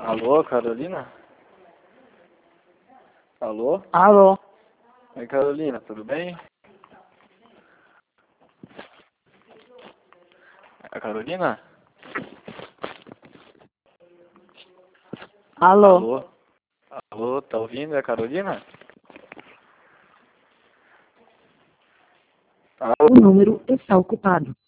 Alô, Carolina? Alô? Alô? Oi, Carolina, tudo bem? É a Carolina? Alô? Alô? Alô, tá ouvindo? É a Carolina? O número está ocupado.